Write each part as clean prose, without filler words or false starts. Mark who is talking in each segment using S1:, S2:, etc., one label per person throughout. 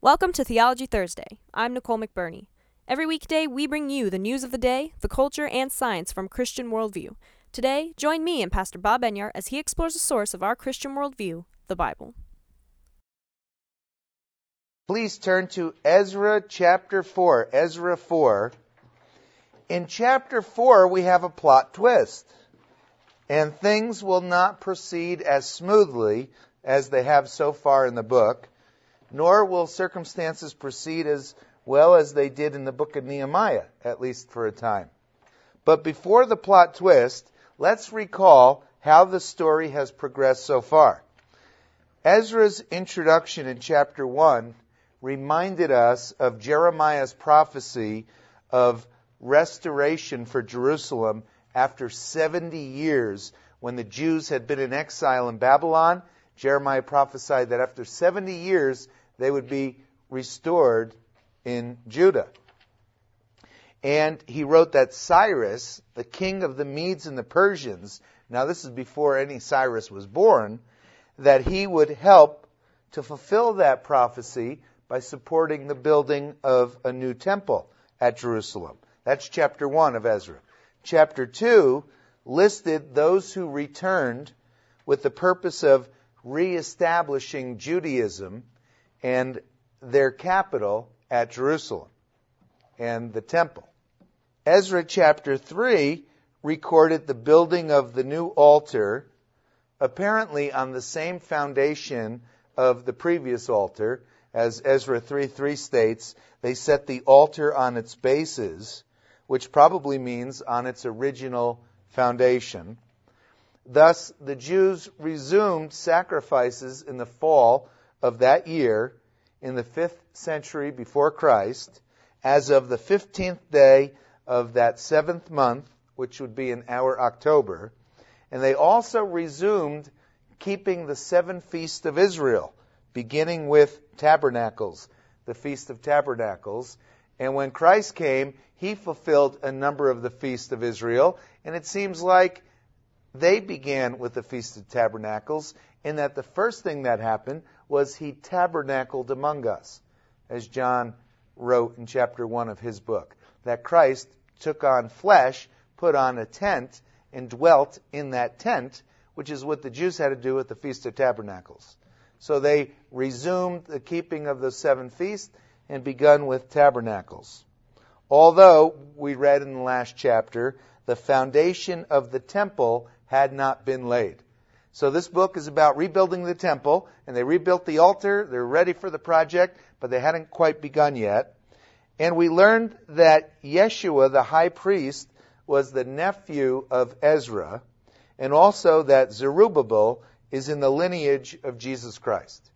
S1: Welcome to Theology Thursday. I'm Nicole McBurney. Every weekday, we bring you the news of the day, the culture, and science from Christian worldview. Today, join me and Pastor Bob Enyart as he explores the source of our Christian worldview, the Bible.
S2: Please turn to Ezra chapter 4. Ezra 4. In chapter 4, we have a plot twist. And things will not proceed as smoothly as they have so far in the book, nor will circumstances proceed as well as they did in the book of Nehemiah, at least for a time. But before the plot twist, let's recall how the story has progressed so far. Ezra's introduction in chapter 1 reminded us of Jeremiah's prophecy of restoration for Jerusalem after 70 years when the Jews had been in exile in Babylon. Jeremiah prophesied that after 70 years they would be restored in Judah. And he wrote that Cyrus, the king of the Medes and the Persians, now this is before any Cyrus was born, that he would help to fulfill that prophecy by supporting the building of a new temple at Jerusalem. That's chapter 1 of Ezra. Chapter 2 listed those who returned with the purpose of reestablishing Judaism and their capital at Jerusalem and the temple. Ezra chapter 3 recorded the building of the new altar, apparently on the same foundation of the previous altar. As Ezra 3:3 states, they set the altar on its bases, which probably means on its original foundation. Thus, the Jews resumed sacrifices in the fall of that year, in the 5th century before Christ, as of the 15th day of that 7th month, which would be in our October. And they also resumed keeping the 7 feasts of Israel, beginning with Tabernacles, the Feast of Tabernacles. And when Christ came, he fulfilled a number of the feasts of Israel. And it seems like they began with the Feast of Tabernacles, in that the first thing that happened was he tabernacled among us, as John wrote in chapter 1 of his book, that Christ took on flesh, put on a tent, and dwelt in that tent, which is what the Jews had to do at the Feast of Tabernacles. So they resumed the keeping of the 7 feasts and begun with tabernacles. Although, we read in the last chapter, the foundation of the temple had not been laid. So this book is about rebuilding the temple, and they rebuilt the altar. They're ready for the project, but they hadn't quite begun yet. And we learned that Yeshua, the high priest, was the nephew of Ezra, and also that Zerubbabel is in the lineage of Jesus Christ.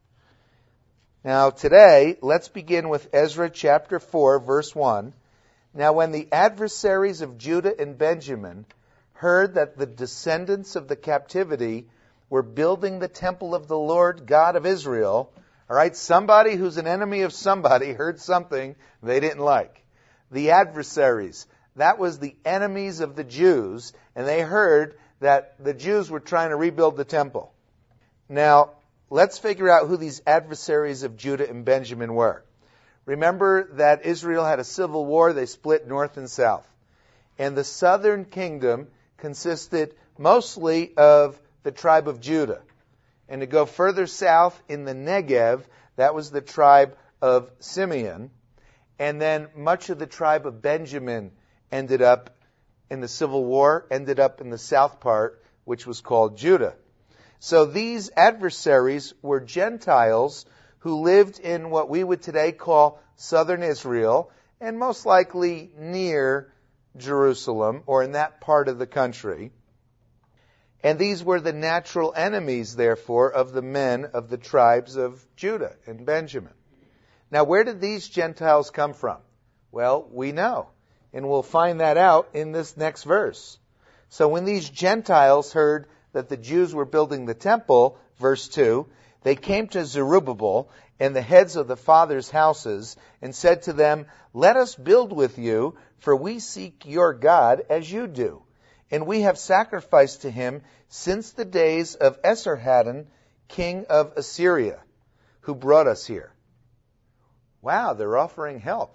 S2: Now today, let's begin with Ezra chapter 4, verse 1. Now when the adversaries of Judah and Benjamin heard that the descendants of the captivity were building the temple of the Lord God of Israel, all right, somebody who's an enemy of somebody heard something they didn't like. The adversaries, that was the enemies of the Jews, and they heard that the Jews were trying to rebuild the temple. Now, let's figure out who these adversaries of Judah and Benjamin were. Remember that Israel had a civil war. They split north and south. And the southern kingdom consisted mostly of the tribe of Judah. And to go further south in the Negev, that was the tribe of Simeon. And then much of the tribe of Benjamin ended up in the civil war, ended up in the south part, which was called Judah. So these adversaries were Gentiles who lived in what we would today call southern Israel, and most likely near Jerusalem, or in that part of the country. And these were the natural enemies, therefore, of the men of the tribes of Judah and Benjamin. Now, where did these Gentiles come from? Well, we know, and we'll find that out in this next verse. So when these Gentiles heard that the Jews were building the temple, verse 2, they came to Zerubbabel and the heads of the fathers' houses and said to them, "Let us build with you, for we seek your God as you do. And we have sacrificed to him since the days of Esarhaddon, king of Assyria, who brought us here." Wow, they're offering help.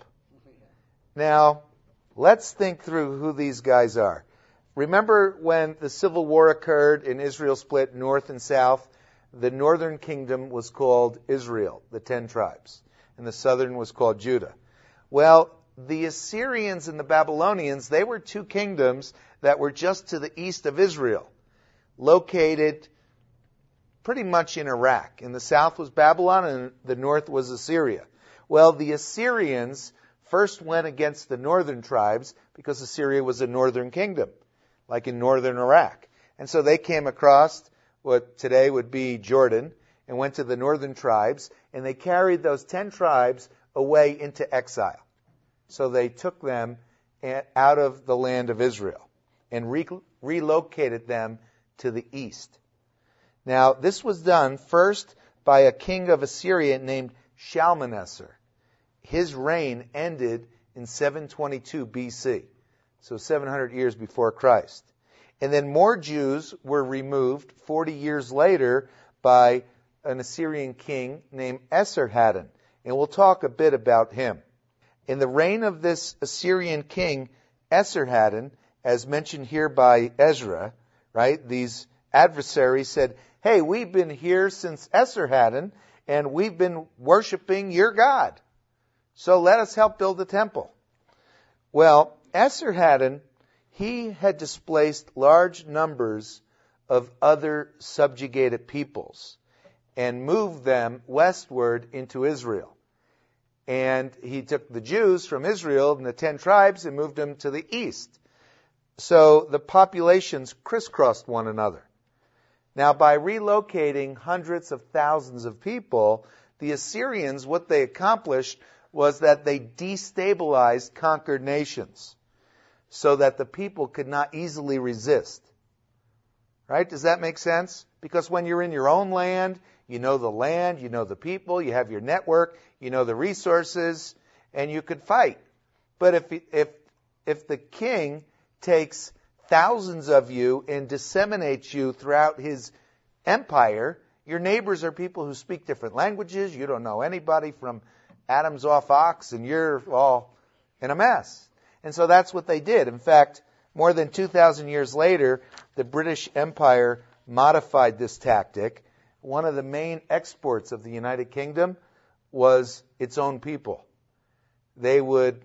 S2: Now, let's think through who these guys are. Remember when the Civil War occurred and Israel split north and south? The northern kingdom was called Israel, the 10 tribes, and the southern was called Judah. Well, the Assyrians and the Babylonians, they were two kingdoms that were just to the east of Israel, located pretty much in Iraq. In the south was Babylon and the north was Assyria. Well, the Assyrians first went against the northern tribes because Assyria was a northern kingdom, like in northern Iraq. And so they came across what today would be Jordan and went to the northern tribes, and they carried those 10 tribes away into exile. So they took them out of the land of Israel and relocated them to the east. Now, this was done first by a king of Assyria named Shalmaneser. His reign ended in 722 BC, so 700 years before Christ. And then more Jews were removed 40 years later by an Assyrian king named Esarhaddon. And we'll talk a bit about him. In the reign of this Assyrian king, Esarhaddon, as mentioned here by Ezra, right, these adversaries said, hey, we've been here since Esarhaddon, and we've been worshiping your God. So let us help build the temple. Well, Esarhaddon, he had displaced large numbers of other subjugated peoples and moved them westward into Israel. And he took the Jews from Israel and the 10 tribes and moved them to the east. So the populations crisscrossed one another. Now, by relocating hundreds of thousands of people, the Assyrians, what they accomplished was that they destabilized conquered nations so that the people could not easily resist. Right? Does that make sense? Because when you're in your own land, you know the people, you have your network, you know the resources, and you could fight. But if the king takes thousands of you and disseminates you throughout his empire, your neighbors are people who speak different languages, you don't know anybody from Adam's off ox, and you're all in a mess. And so that's what they did. In fact, more than 2,000 years later, the British Empire modified this tactic. One of the main exports of the United Kingdom was its own people. They would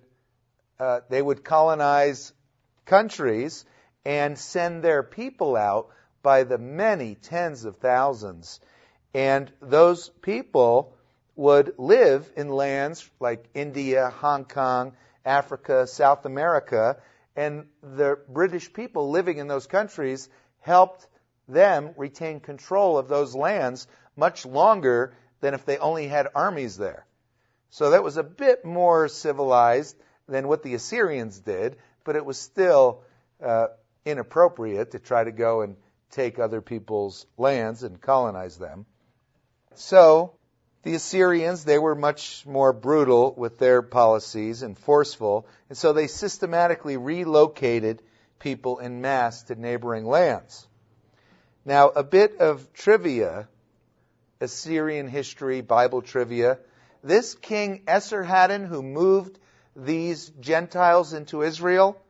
S2: colonize countries and send their people out by the many tens of thousands. And those people would live in lands like India, Hong Kong, Africa, South America, and the British people living in those countries helped them retain control of those lands much longer than if they only had armies there. So that was a bit more civilized than what the Assyrians did, but it was still inappropriate to try to go and take other people's lands and colonize them. So the Assyrians, they were much more brutal with their policies and forceful, and so they systematically relocated people en masse to neighboring lands. Now, a bit of trivia, Assyrian history, Bible trivia. This king Esarhaddon, who moved these Gentiles into Israel,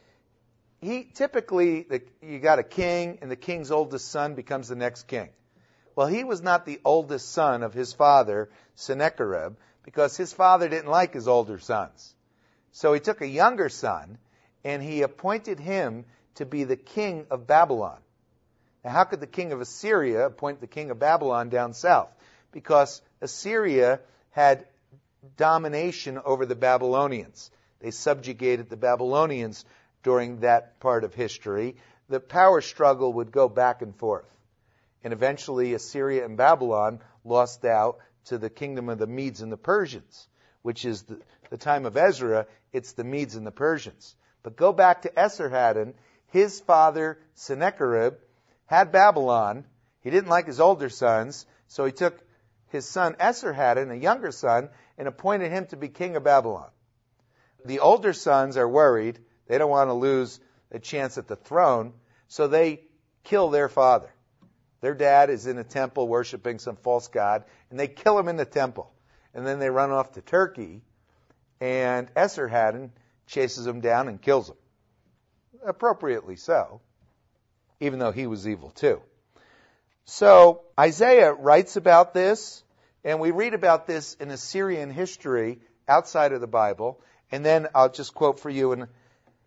S2: he typically, you got a king, and the king's oldest son becomes the next king. Well, he was not the oldest son of his father, Sennacherib, because his father didn't like his older sons. So he took a younger son, and he appointed him to be the king of Babylon. Now, how could the king of Assyria appoint the king of Babylon down south? Because Assyria had domination over the Babylonians. They subjugated the Babylonians during that part of history. The power struggle would go back and forth. And eventually Assyria and Babylon lost out to the kingdom of the Medes and the Persians, which is the time of Ezra. It's the Medes and the Persians. But go back to Esarhaddon. His father, Sennacherib, had Babylon. He didn't like his older sons, so he took his son Esarhaddon, a younger son, and appointed him to be king of Babylon. The older sons are worried. They don't want to lose a chance at the throne, so they kill their father. Their dad is in a temple worshiping some false god, and they kill him in the temple. and then they run off to Turkey, and Esarhaddon chases them down and kills them. Appropriately so, even though he was evil too. So Isaiah writes about this, and we read about this in Assyrian history outside of the Bible. And then I'll just quote for you, and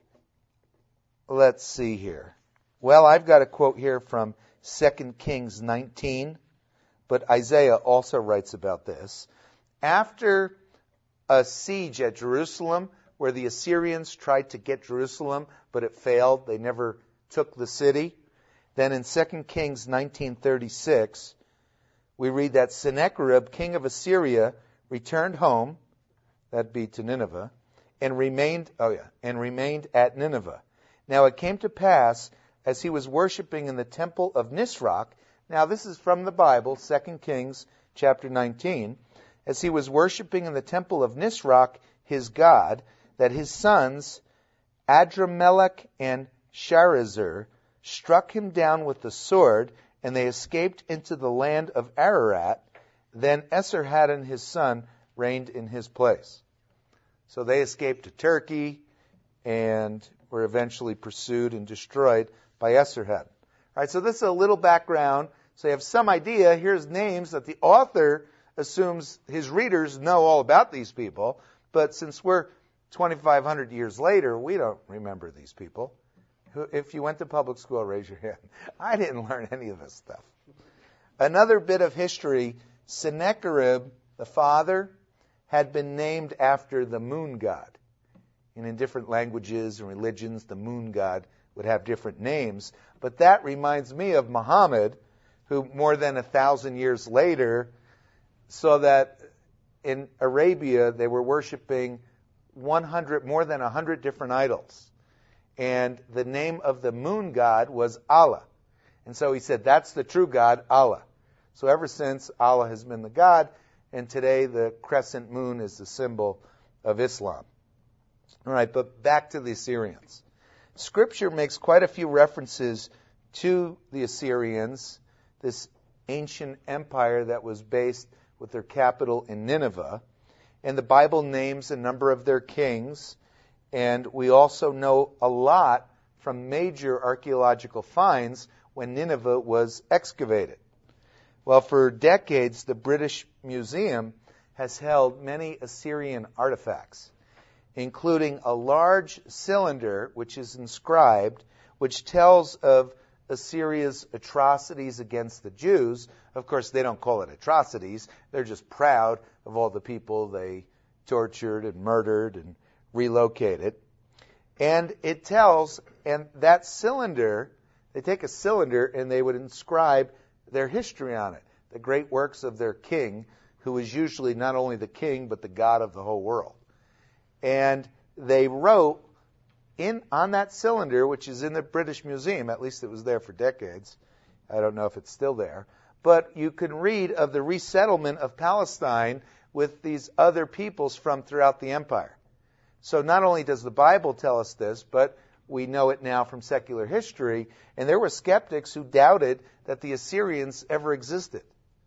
S2: let's see here. Well, I've got a quote here from 2 Kings 19, but Isaiah also writes about this. After a siege at Jerusalem, where the Assyrians tried to get Jerusalem, but it failed, they never took the city. Then in 2 Kings 19:36, we read that Sennacherib, king of Assyria, returned home, that'd be to Nineveh, and remained at Nineveh. Now it came to pass, as he was worshiping in the temple of Nisroch, now this is from the Bible, 2 Kings chapter 19, as he was worshiping in the temple of Nisroch, his god, that his sons, Adramelech and Sharezer, struck him down with the sword, and they escaped into the land of Ararat. Then Esarhaddon his son reigned in his place. So they escaped to Turkey and were eventually pursued and destroyed by Esarhaddon. All right, so this is a little background. So you have some idea. Here's names that the author assumes his readers know all about these people. But since we're 2,500 years later, we don't remember these people. If you went to public school, raise your hand. I didn't learn any of this stuff. Another bit of history, Sennacherib, the father, had been named after the moon god. And in different languages and religions, the moon god would have different names. But that reminds me of Muhammad, who more than 1,000 years later saw that in Arabia they were worshiping more than 100 different idols. And the name of the moon god was Allah. And so he said, that's the true God, Allah. So ever since, Allah has been the God, and today the crescent moon is the symbol of Islam. All right, but back to the Assyrians. Scripture makes quite a few references to the Assyrians, this ancient empire that was based with their capital in Nineveh. And the Bible names a number of their kings. And we also know a lot from major archaeological finds when Nineveh was excavated. Well, for decades, the British Museum has held many Assyrian artifacts, including a large cylinder which is inscribed, which tells of Assyria's atrocities against the Jews. Of course, they don't call it atrocities. They're just proud of all the people they tortured and murdered and relocated. And it tells, and that cylinder, they take a cylinder and they would inscribe their history on it, the great works of their king, who was usually not only the king, but the God of the whole world. And they wrote on that cylinder, which is in the British Museum, at least it was there for decades. I don't know if it's still there. But you can read of the resettlement of Palestine with these other peoples from throughout the empire. So not only does the Bible tell us this, but we know it now from secular history. And there were skeptics who doubted that the Assyrians ever existed,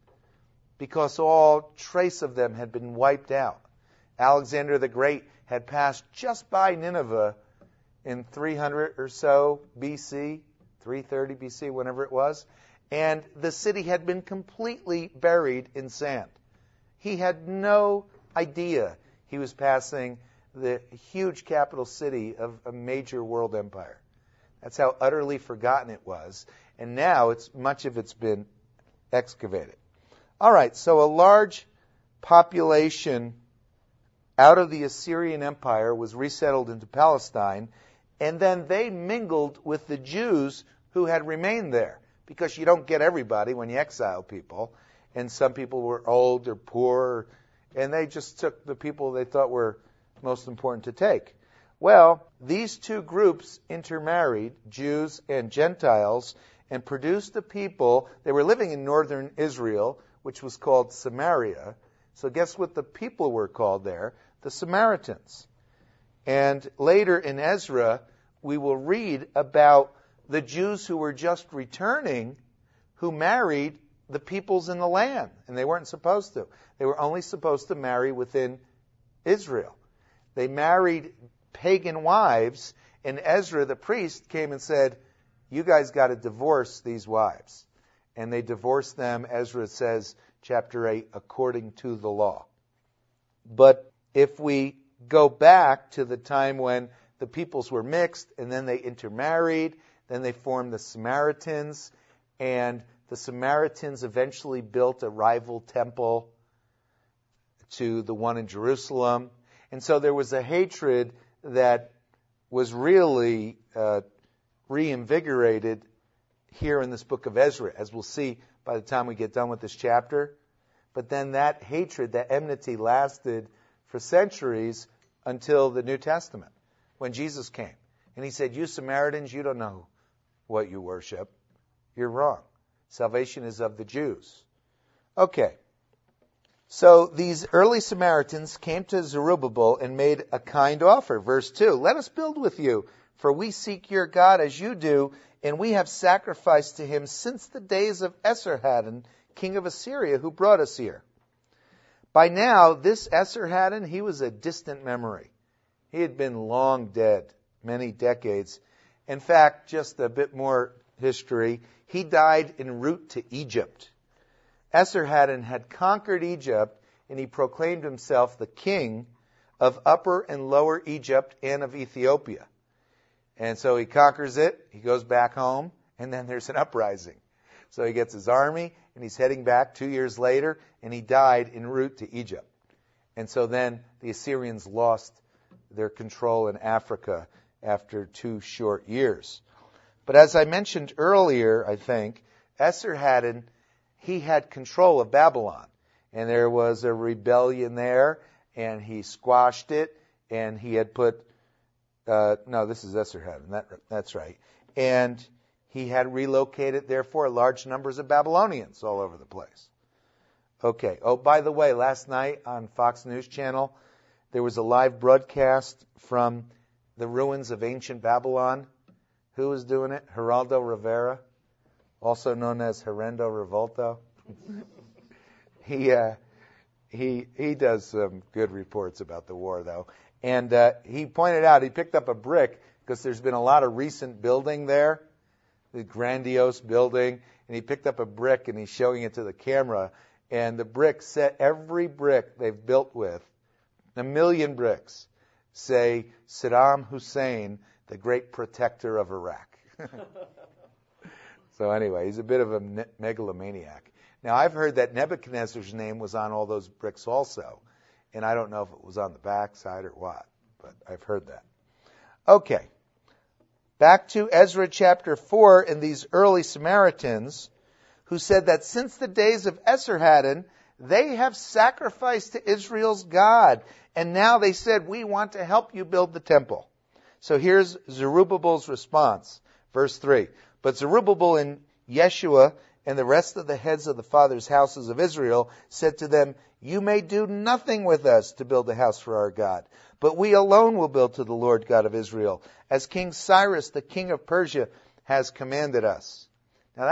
S2: because all trace of them had been wiped out. Alexander the Great had passed just by Nineveh in 300 or so BC, 330 BC, whenever it was, and the city had been completely buried in sand. He had no idea he was passing the huge capital city of a major world empire. That's how utterly forgotten it was. And now much of it's been excavated. All right, so a large population out of the Assyrian Empire was resettled into Palestine, and then they mingled with the Jews who had remained there, because you don't get everybody when you exile people, and some people were old or poor, and they just took the people they thought were most important to take. Well, these two groups intermarried, Jews and Gentiles, and produced a people. They were living in northern Israel, which was called Samaria. So guess what the people were called there? The Samaritans. And later in Ezra, we will read about the Jews who were just returning, who married the peoples in the land, and they weren't supposed to. They were only supposed to marry within Israel. They married pagan wives, and Ezra the priest came and said, you guys got to divorce these wives. And they divorced them, Ezra says, chapter 8, according to the law. But if we go back to the time when the peoples were mixed, and then they intermarried, then they formed the Samaritans, and the Samaritans eventually built a rival temple to the one in Jerusalem. And so there was a hatred that was really reinvigorated here in this book of Ezra, as we'll see by the time we get done with this chapter. But then that hatred, that enmity lasted for centuries until the New Testament, when Jesus came. And he said, you Samaritans, you don't know what you worship. You're wrong. Salvation is of the Jews. Okay. So these early Samaritans came to Zerubbabel and made a kind offer. Verse 2, let us build with you, for we seek your God as you do, and we have sacrificed to him since the days of Esarhaddon, king of Assyria, who brought us here. By now, this Esarhaddon, he was a distant memory. He had been long dead, many decades. In fact, just a bit more history, he died en route to Egypt. Esarhaddon had conquered Egypt, and he proclaimed himself the king of Upper and Lower Egypt and of Ethiopia. And so he conquers it, he goes back home, and then there's an uprising. So he gets his army, and he's heading back 2 years later, and he died en route to Egypt. And so then the Assyrians lost their control in Africa after 2 short years. But as I mentioned earlier, I think, Esarhaddon, he had control of Babylon. And there was a rebellion there, and he squashed it, and he had put, no, this is Esarhaddon, that's right. And he had relocated, therefore, large numbers of Babylonians all over the place. Okay. Oh, by the way, last night on Fox News Channel, there was a live broadcast from the ruins of ancient Babylon. Who was doing it? Geraldo Rivera, also known as Herendo Revolto. He does some good reports about the war, though. And he pointed out, he picked up a brick, because there's been a lot of recent building there, the grandiose building, and he picked up a brick and he's showing it to the camera, and the brick set, every brick they've built with, 1 million bricks, say Saddam Hussein, the great protector of Iraq. So anyway, he's a bit of a megalomaniac. Now, I've heard that Nebuchadnezzar's name was on all those bricks also, and I don't know if it was on the back side or what, but I've heard that. Okay. Back to Ezra chapter 4 and these early Samaritans who said that since the days of Esarhaddon, they have sacrificed to Israel's God. And now they said, we want to help you build the temple. So here's Zerubbabel's response. Verse 3. But Zerubbabel and Yeshua and the rest of the heads of the fathers' houses of Israel said to them, you may do nothing with us to build a house for our God, but we alone will build to the Lord God of Israel, as King Cyrus, the king of Persia, has commanded us.